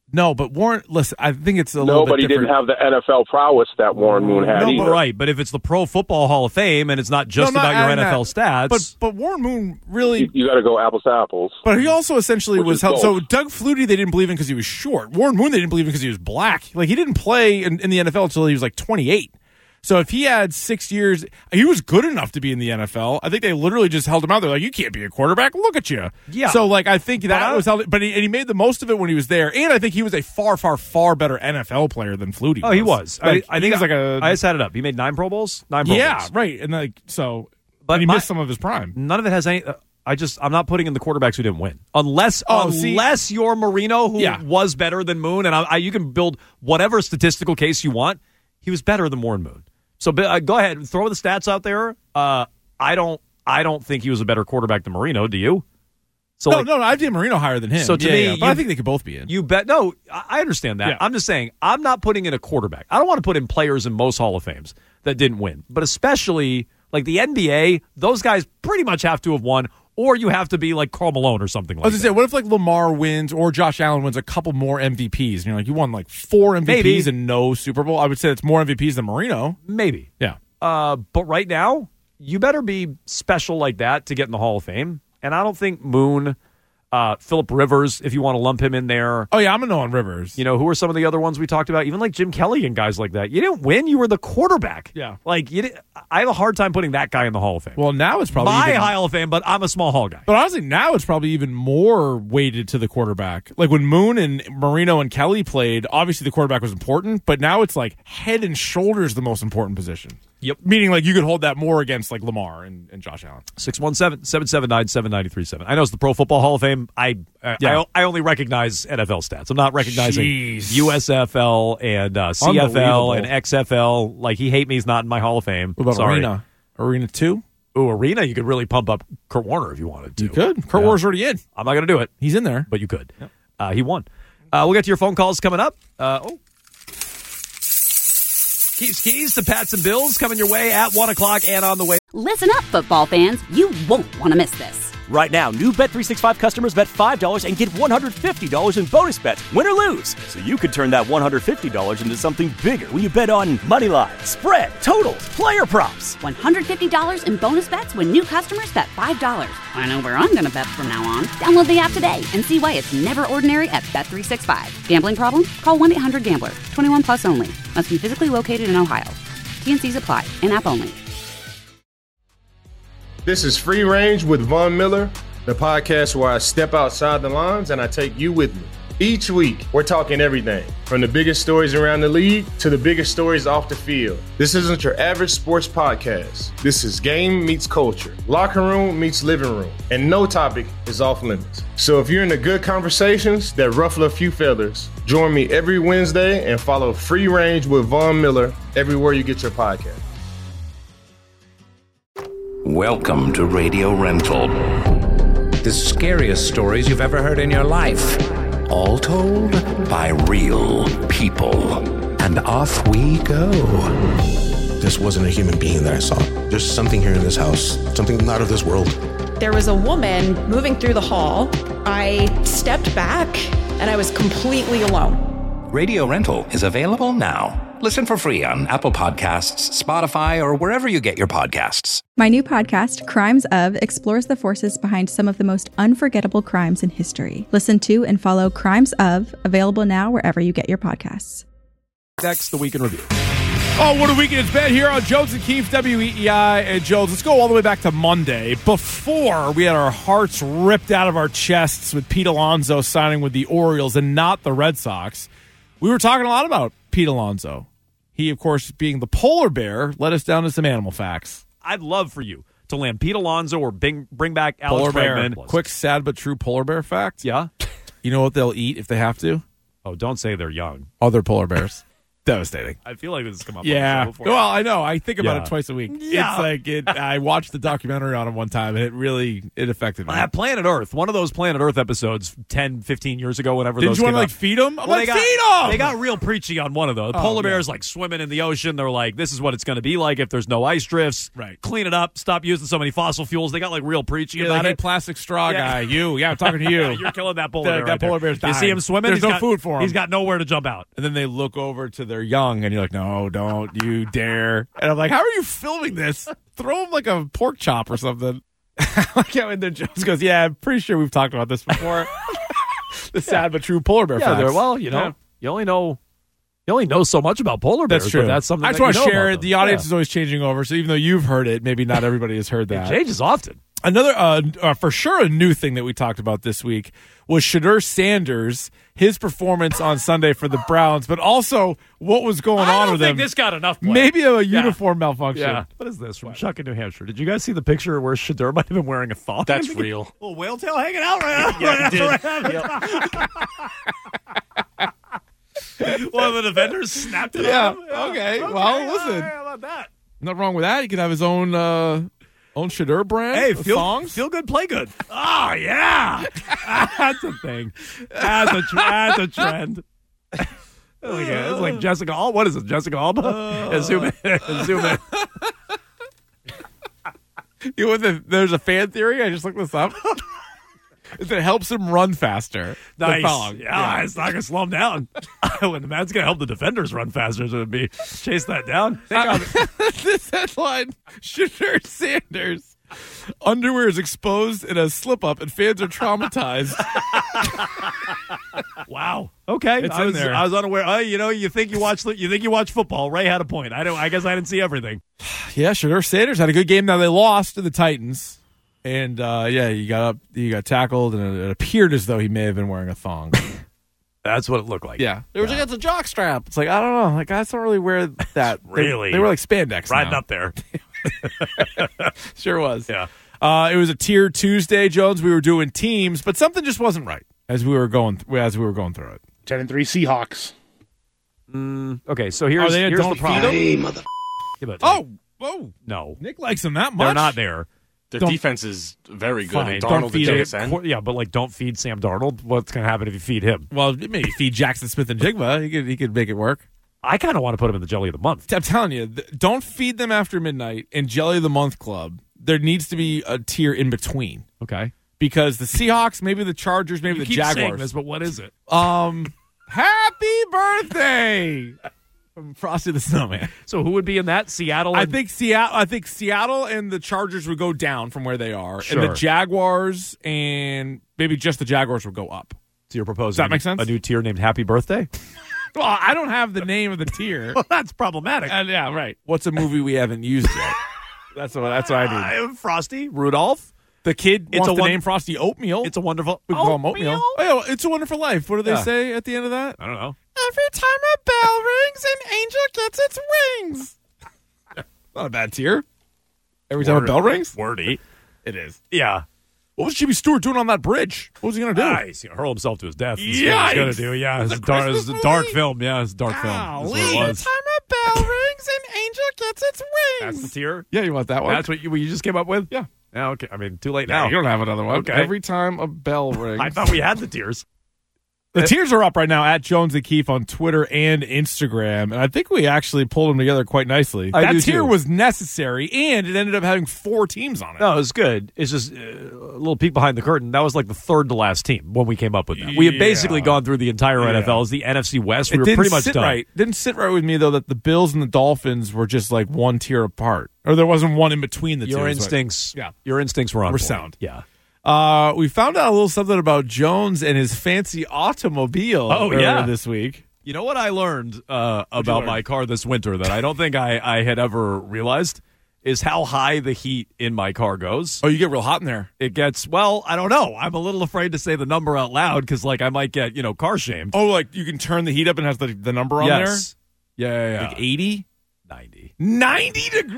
No, but Warren, listen, I think it's a little Nobody bit different. didn't have the N F L prowess that Warren Moon had No, either. but right, but if it's the Pro Football Hall of Fame and it's not just No, I'm not about your adding N F L that. stats. But but Warren Moon really. You, you got to go apples to apples. But he also essentially Which was is held. both. So Doug Flutie, they didn't believe in because he was short. Warren Moon, they didn't believe in because he was black. Like he didn't play in, in the N F L until he was like twenty-eight. So if he had six years, he was good enough to be in the N F L. I think they literally just held him out. They're like, you can't be a quarterback. Look at you. Yeah. So like, I think that But I- was how. But he, and he made the most of it when he was there. And I think he was a far, far, far better N F L player than Flutie. oh, he was. Like, I, I he think was like a. I just had it up. He made nine Pro Bowls. Nine Pro yeah, Bowls. right. And like so, But but he my- missed some of his prime. None of it has any. Uh, I just I'm not putting in the quarterbacks who didn't win, unless Oh, see- unless you're Marino, who Yeah. was better than Moon, and I, I, you can build whatever statistical case you want. He was better than Warren Moon. So uh, go ahead, throw the stats out there. Uh, I don't I don't think he was a better quarterback than Marino. Do you? So no, like, no, no, I did Marino higher than him. So to Yeah, me, yeah, but you- I think they could both be in. You bet. No, I I understand that. Yeah. I'm just saying, I'm not putting in a quarterback. I don't want to put in players in most Hall of Fames that didn't win, but especially like the N B A, those guys pretty much have to have won, or you have to be like Karl Malone or something I like was that. gonna say, what if like Lamar wins or Josh Allen wins a couple more M V Ps? And you're like, you won like four M V Ps Maybe. and no Super Bowl. I would say it's more M V Ps than Marino. Maybe. Yeah. Uh, but right now, you better be special like that to get in the Hall of Fame. And I don't think Moon, uh, Phillip Rivers, if you want to lump him in there. Oh yeah, I'm a no on Rivers. You know, who are some of the other ones we talked about? Even like Jim Kelly and guys like that. You didn't win. You were the quarterback. Yeah. Like, you didn't, I have a hard time putting that guy in the Hall of Fame. Well, now it's probably My even, Hall of Fame, but I'm a small Hall guy. But honestly, now it's probably even more weighted to the quarterback. Like when Moon and Marino and Kelly played, obviously the quarterback was important, but now it's like head and shoulders the most important position. Yep. Meaning like you could hold that more against like Lamar and, and Josh Allen. six one seven, seven seven nine, seven nine three seven. I know it's the Pro Football Hall of Fame. I uh, Yeah. I, I only recognize N F L stats. I'm not recognizing Jeez. U S F L and uh, C F L Unbelievable. and X F L. Like, he hate me. He's not in my Hall of Fame. What about Sorry. Arena? Arena two? Ooh, Arena, you could really pump up Kurt Warner if you wanted to. You could. Kurt Yeah. Warner's already in. I'm not going to do it, He's in there. but you could. Uh, he won. Uh, we'll get to your phone calls coming up. Uh, oh. Keys, keys to Pats and Bills coming your way at one o'clock and on the way. Listen up, football fans. You won't want to miss this. Right now, new Bet three sixty-five customers bet five dollars and get one hundred fifty dollars in bonus bets, win or lose. So you could turn that one hundred fifty dollars into something bigger when you bet on money line, spread, totals, player props. one hundred fifty dollars in bonus bets when new customers bet five dollars. I know where I'm going to bet from now on. Download the app today and see why it's never ordinary at Bet three sixty-five. Gambling problem? Call one eight hundred gambler. twenty-one plus only. Must be physically located in Ohio. T N Cs apply. In-app only. This is Free Range with Von Miller, the podcast where I step outside the lines and I take you with me. Each week, we're talking everything from the biggest stories around the league to the biggest stories off the field. This isn't your average sports podcast. This is game meets culture, locker room meets living room, and no topic is off limits. So if you're into good conversations that ruffle a few feathers, join me every Wednesday and follow Free Range with Von Miller everywhere you get your podcast. Welcome to Radio Rental. The scariest stories you've ever heard in your life. All told by real people. And off we go. This wasn't a human being that I saw. There's something here in this house, something not of this world. There was a woman moving through the hall. I stepped back and I was completely alone. Radio Rental is available now. Listen for free on Apple Podcasts, Spotify, or wherever you get your podcasts. My new podcast, Crimes Of, explores the forces behind some of the most unforgettable crimes in history. Listen to and follow Crimes Of, available now wherever you get your podcasts. Next, the Week in Review. Oh, what a weekend it's been here on Jones and Keefe, W E E I. And Jones, let's go all the way back to Monday, before we had our hearts ripped out of our chests with Pete Alonso signing with the Orioles and not the Red Sox. We were talking a lot about Pete Alonso. He, of course, being the polar bear, led us down to some animal facts. I'd love for you to land Pete Alonso or bring, bring back Polar Alex bear. Bregman. Quick, sad but true polar bear fact. Yeah? You know what they'll eat if they have to? Oh, don't say they're young. Other polar bears. devastating. I feel like this has come up. Yeah. On the show before. Well, I know. I think about Yeah. it twice a week. Yeah. It's like it. I watched the documentary on him one time, and it really it affected me. Uh, Planet Earth, one of those Planet Earth episodes ten, fifteen years ago, whenever Didn't those you want came to like out. feed them? I'm Well, like, they got, feed them. They got real preachy on one of those. Oh, Polar yeah. bears like swimming in the ocean. They're like, this is what it's going to be like if there's no ice drifts. Right. Clean it up. Stop using so many fossil fuels. They got like real preachy You're about like, hey, it. plastic straw Yeah. guy. You. Yeah, I'm talking to you. You're killing that polar That- bear. that right there. polar bear's You see dying. him swimming? There's He's no got- food for him. He's got nowhere to jump out. And then they look over to their young, and you're like, no, don't you dare. And I'm like, how are you filming this? Throw him like a pork chop or something. Like how and then Jones goes, yeah, I'm pretty sure we've talked about this before. The sad but true polar bear Yeah, facts. they're- well, you know, Yeah. you only know you only know so much about polar bears. That's true. But that's something I just that want you to know share about it. them. The audience Yeah. is always changing over, so even though you've heard it, maybe not everybody has heard that. It changes often. Another, uh, uh, for sure, a new thing that we talked about this week was Shedeur Sanders, his performance on Sunday for the Browns, but also what was going I on don't with think him. this got enough play. Maybe a Yeah. uniform malfunction. Yeah. What is this from Chuck in New Hampshire? Did you guys see the picture where Shedeur might have been wearing a thong? That's real. Little whale tail hanging out right now. Yeah, he did. One of the defenders snapped it Yeah. on him. Okay. Well, listen. How about that? Nothing wrong with that. He could have his own uh, own Shedeur brand. Hey, of feel, songs. feel good, play good. Oh, yeah. That's a thing. That's a, tr- that's a trend. Look at it. It's like Jessica Alba. What is it, Jessica Alba? Yeah, zoom in. Zoom in. You know what the, there's a fan theory. I just looked this up. Is it helps him run faster. The Nice. thong. Yeah, it's not going to slow him down. When the man's going to help the defenders run faster, so it'd be chase that down. Think Uh, of it. This headline: Shedeur Sanders underwear is exposed in a slip up, and fans are traumatized. Wow. Okay, It's I in was, there. I was unaware. Oh, you know, you think you watch you think you watch football. Ray had a point. I don't. I guess I didn't see everything. Yeah, Shedeur Sanders had a good game. Now they lost to the Titans, and uh, yeah, he got up, he got tackled, and it appeared as though he may have been wearing a thong. That's what it looked like. Yeah, it was like it's a jock strap. It's like I don't know, like guys don't really wear that. They- Really? they, were like spandex. Riding now. up there. Sure was. Yeah. Uh, it was a tier Tuesday, Jones. We were doing teams, but something just wasn't right as we were going th- as we were going through it. Ten and three Seahawks. Mm, okay, so here's, Oh, they here's don't the feed problem. him? Hey, mother- Yeah, but- Oh, whoa! no, Nick likes him that much. they're not there. The Don't- defense is very good. Fine, And don't Darnold feed and him. J S N. Yeah, but like, don't feed Sam Darnold. What's going to happen if you feed him? Well, maybe feed Jackson Smith and Jigba. He could he could make it work. I kind of want to put him in the jelly of the month. I'm telling you, th- don't feed them after midnight. In Jelly of the Month Club, there needs to be a tier in between Okay, because the Seahawks, maybe the Chargers, maybe you the keep saying Jaguars. this, but what is it? Um, happy birthday from Frosty the Snowman. So who would be in that? Seattle. I and- think Seattle. I think Seattle and the Chargers would go down from where they are, Sure. and the Jaguars and maybe just the Jaguars would go up. So you're proposing Does that a- make sense? A new tier named Happy Birthday. Well, I don't have the name of the tier. Well, that's problematic. And yeah, right. What's a movie we haven't used yet? That's what. That's what I need. Uh, Frosty, Rudolph. The kid It's wants a to one- name Frosty Oatmeal. It's a wonderful. we can call him Oatmeal. Oatmeal? Oh, yeah, it's a Wonderful Life. What do they Yeah. say at the end of that? I don't know. Every time a bell rings, an angel gets its wings. Not a bad tier. Every time a bell rings, Wordy. it is. Yeah. What was Jimmy Stewart doing on that bridge? What was he going to do? Ah, he's gonna hurl himself to his death. That's what Yikes. he's gonna do. Yeah, it's a, It's a dark, Christmas it's a dark movie. film. Yeah, it's a dark film. That's what Golly. it Every was. time a bell rings, an angel gets its That's wings. the tier. Yeah, you want that one? That's what you, what you just came up with. Yeah. Yeah. Okay. I mean, too late No, now. you don't have another one. Okay. Every time a bell rings. I thought we had the tiers. The tiers are up right now at Jones and Keefe on Twitter and Instagram, and I think we actually pulled them together quite nicely. I that do tier too. was necessary, and it ended up having four teams on it. No, it was good. It's just uh, a little peek behind the curtain. That was like the third to last team when we came up with that. We had basically Yeah. gone through the entire Yeah. N F L as the N F C West. We it were didn't pretty much sit done. right. Didn't sit right with me though that the Bills and the Dolphins were just like one tier apart, or there wasn't one in between the Your tiers. instincts, Yeah. your instincts were on Were point. sound. Yeah. Uh, we found out a little something about Jones and his fancy automobile. Oh, earlier yeah. this week. You know what I learned uh, you about learn? my car this winter that I don't think I, I had ever realized is how high the heat in my car goes. Oh, you get real hot in there. It gets, well, I don't know. I'm a little afraid to say the number out loud because, like, I might get, you know, car shamed. Oh, like you can turn the heat up and has the, the number on yes. Yeah, yeah, there? yeah. Like eighty? ninety. ninety degrees?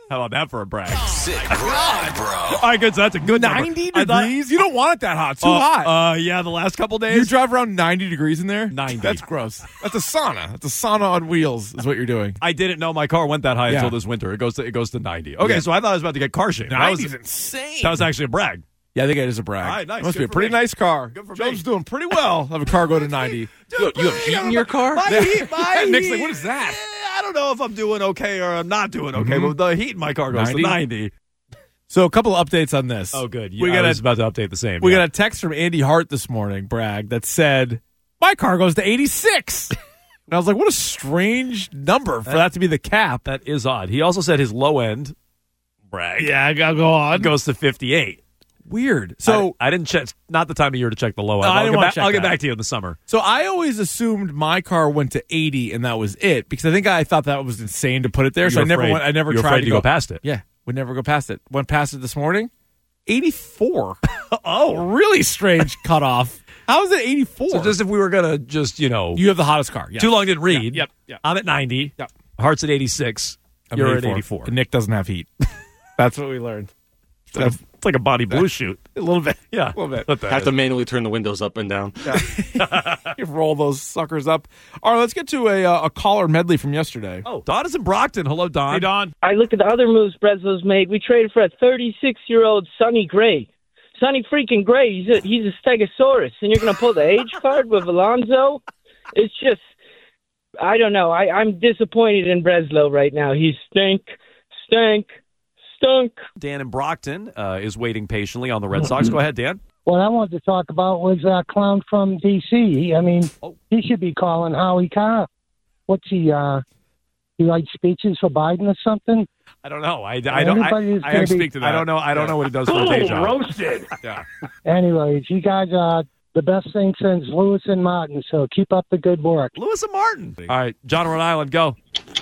How about that for a brag? Sick brag, bro. All right, good. So that's a good number. ninety I thought- degrees? You don't want it that hot. Too Uh, hot. Uh, yeah, the last couple days. You drive around ninety degrees in there? ninety. That's gross. That's a sauna. That's a sauna on wheels is what you're doing. I didn't know my car went that high Yeah. until this winter. It goes to it goes to ninety. Okay, Yeah. so I thought I was about to get car shape. That was, ninety's insane. that was actually a brag. Yeah, I think it is a brag. All right, nice. It must Good be a for pretty me. nice car. Good for Joe's me. doing pretty well. Have a car go to ninety. Dude, You have heat in your car? My heat, my And Nick's heat. like, what is that? Eh, I don't know if I'm doing okay or I'm not doing okay, Mhm. but the heat in my car goes ninety? to ninety. So a couple of updates on this. Oh, good. We Yeah, got I a- was about to update the same. We yeah. got a text from Andy Hart this morning, brag, that said, my car goes to eighty-six. And I was like, what a strange number for that to be the cap. That is odd. He also said his low end brag Yeah, I gotta go on. goes to fifty-eight. Weird. So I, I didn't check. Not the time of year to check the low end. No, I I'll, didn't get wanna back, check I'll get that. back to you in the summer. So I always assumed my car went to eighty and that was it because I think I thought that was insane to put it there. You so I were never afraid- went. I never you were tried afraid to to go past it. Yeah, would never go past it. Went past it this morning. eighty-four. Oh, really strange cutoff. How is it eighty-four? So just if we were gonna just you know, you have the hottest car. Yes. too long didn't read. Yep. Yep. I'm at ninety. Yep. Heart's at eighty-six. I'm You're at eighty-four. And Nick doesn't have heat. That's what we learned. It's like a body blue shoot. A little bit. Yeah, a little bit. What the Have heck? to manually turn the windows up and down. You roll those suckers up. All right, let's get to a uh, a caller medley from yesterday. Oh, Don is in Brockton. Hello, Don. Hey, Don. I looked at the other moves Breslow's made. We traded for a thirty-six-year-old Sonny Gray. Sonny freaking Gray. He's a, he's a Stegosaurus. And you're going to pull the age card with Alonso? It's just, I don't know. I, I'm disappointed in Breslow right now. He's stink, stink, stunk. Dan in Brockton uh, is waiting patiently on the Red Sox. Go ahead, Dan. What I wanted to talk about was that clown from D C. I mean, Oh. he should be calling Howie Carr. What's he, uh, he writes speeches for Biden or something? I don't know. I, I don't. I, Anybody who's I, gonna I, be- I don't know. I don't know what he does for a day job. roasted. Yeah. Anyways, you guys are the best thing since Lewis and Martin, so keep up the good work. Lewis and Martin. All right, John, Rhode Island, go.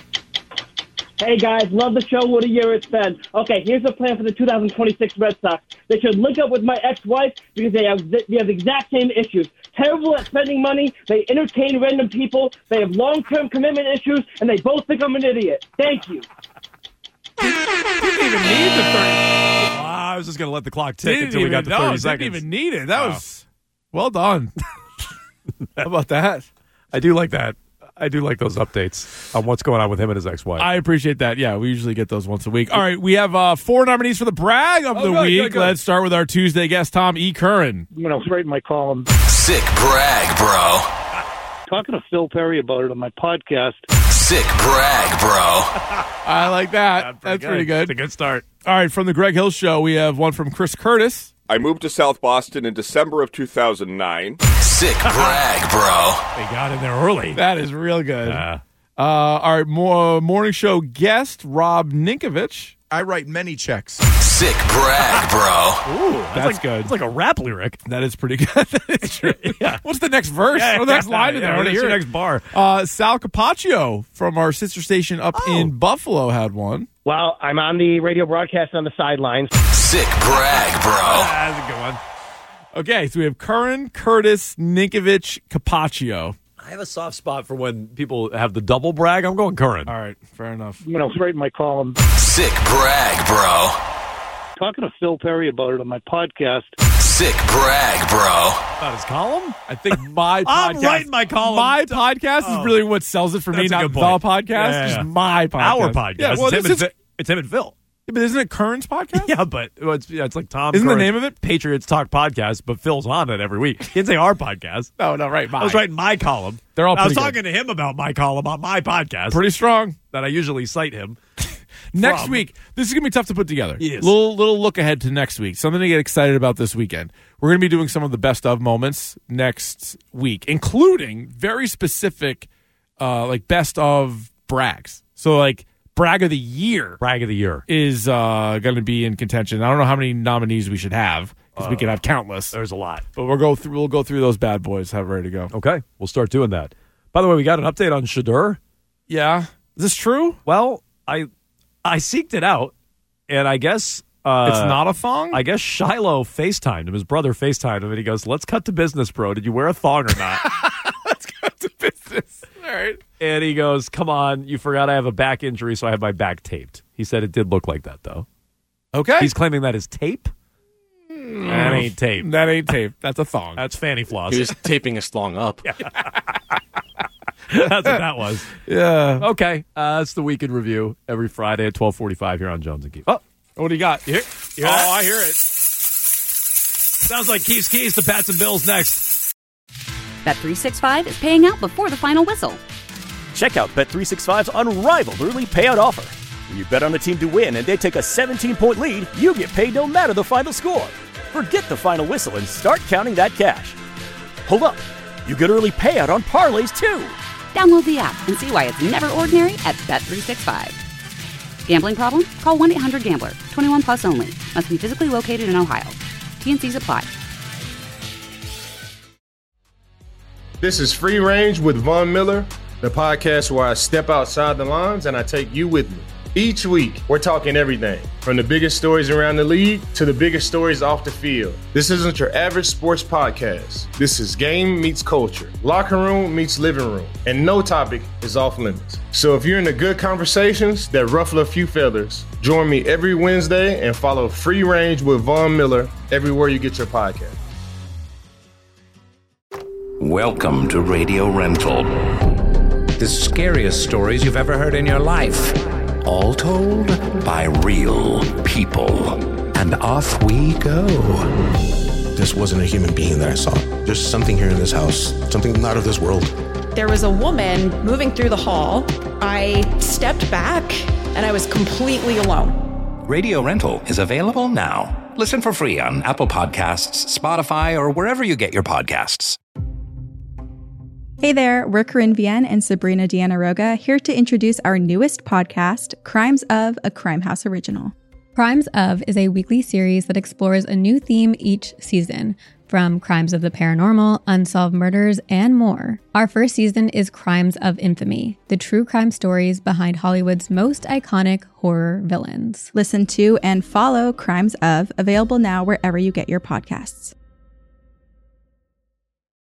Hey guys, love the show. What a year it's been. Okay, here's the plan for the two thousand twenty-six Red Sox. They should link up with my ex-wife because they have they have the exact same issues. Terrible at spending money. They entertain random people. They have long-term commitment issues, and they both think I'm an idiot. Thank you. Didn't even need the thirty. Ah, I was just going to let the clock tick Didn't until we even, got to no, thirty didn't seconds. even need it. That Wow. was well done. How about that? I do like that. I do like those updates on what's going on with him and his ex-wife. I appreciate that. Yeah, we usually get those once a week. All right, we have uh, four nominees for the brag of Oh, the good, week. good, good. Let's start with our Tuesday guest, Tom E. Curran. I'm going to write my column. Sick brag, bro. Talking to Phil Perry about it on my podcast. Sick brag, bro. I like that. That's pretty good. It's a good start. All right, from the Greg Hill Show, we have one from Chris Curtis. I moved to South Boston in December of two thousand nine. Sick brag, bro. They got in there early. That is real good. Yeah. Uh, all right, more morning show guest, Rob Ninkovich. I write many checks. Sick brag, bro. Ooh, That's like, good. It's like a rap lyric. That is pretty good. That is true. Yeah. What's the next verse? Yeah, or the next yeah, line in yeah, there? I wanna what's hear your it. next bar? Uh, Sal Capaccio from our sister station up Oh. in Buffalo had one. Well, I'm on the radio broadcast on the sidelines. Sick brag, bro. That's a good one. Okay, so we have Curran, Curtis, Ninkovich, Capaccio. I have a soft spot for when people have the double brag. I'm going Curran. All right, fair enough. I'm going to write my column. Sick brag, bro. Talking to Phil Perry about it on my podcast. Sick brag, bro. About his column? I think my I'm podcast. writing my column. My podcast Oh. is really what sells it for me, That's a not good the point. podcast. Yeah, yeah, Just yeah. my podcast. Our podcast. Yeah, well, it's, him this and, is, Fi- it's him and Phil. but isn't it Curran's podcast? Yeah, but well, it's, yeah, it's like Tom. Isn't the Curran's name of it? Patriots Talk Podcast? But Phil's on it every week. He didn't say our podcast. No, no, right. My. I was writing my column. They're all I was pretty talking to him about my column on my podcast. Pretty strong. That I usually cite him. Next From. week, this is gonna be tough to put together. Yes. Little little look ahead to next week. Something to get excited about this weekend. We're gonna be doing some of the best of moments next week, including very specific, uh, like best of brags. So like brag of the year, Brag of the year. is uh, going to be in contention. I don't know how many nominees we should have because we Uh, could have countless. There's a lot. But we'll go through. We'll go through those bad boys. Have ready to go. Okay, we'll start doing that. By the way, we got an update on Shadur. Yeah, is this true? Well, I I seeked it out, and I guess uh, It's not a thong. I guess Shiloh FaceTimed him. His brother FaceTimed him, and he goes, "Let's cut to business, bro. Did you wear a thong or not?" Let's go to business. All right. And he goes, "Come on, you forgot I have a back injury, so I have my back taped." He said it did look like that, though. Okay. He's claiming that is tape? That ain't tape. That ain't tape. That's a thong. That's fanny floss. He was taping his thong up. That's what that was. Yeah. Okay. Uh, that's the Week in Review every Friday at twelve forty-five here on Jones and Keith. Oh, what do you got? You hear, you hear oh, that? I hear it. Sounds like Keith's Keys, the Pats and Bills next. Bet three sixty-five is paying out before the final whistle. Check out Bet three sixty-five's unrivaled early payout offer. When you bet on a team to win and they take a seventeen-point lead, you get paid no matter the final score. Forget the final whistle and start counting that cash. Hold up. You get early payout on parlays, too. Download the app and see why it's never ordinary at Bet three sixty-five. Gambling problem? Call one eight hundred gambler. twenty-one plus only. Must be physically located in Ohio. T N Cs apply. This is Free Range with Von Miller, the podcast where I step outside the lines and I take you with me. Each week, we're talking everything from the biggest stories around the league to the biggest stories off the field. This isn't your average sports podcast. This is game meets culture, locker room meets living room, and no topic is off limits. So if you're into good conversations that ruffle a few feathers, join me every Wednesday and follow Free Range with Von Miller everywhere you get your podcast. Welcome to Radio Rental. The scariest stories you've ever heard in your life. All told by real people. And off we go. This wasn't a human being that I saw. There's something here in this house, something not of this world. There was a woman moving through the hall. I stepped back and I was completely alone. Radio Rental is available now. Listen for free on Apple Podcasts, Spotify, or wherever you get your podcasts. Hey there, we're Corinne Vienne and Sabrina Diana-Roga here to introduce our newest podcast, Crimes of, a Crime House original. Crimes of is a weekly series that explores a new theme each season, from crimes of the paranormal, unsolved murders, and more. Our first season is Crimes of Infamy, the true crime stories behind Hollywood's most iconic horror villains. Listen to and follow Crimes of, available now wherever you get your podcasts.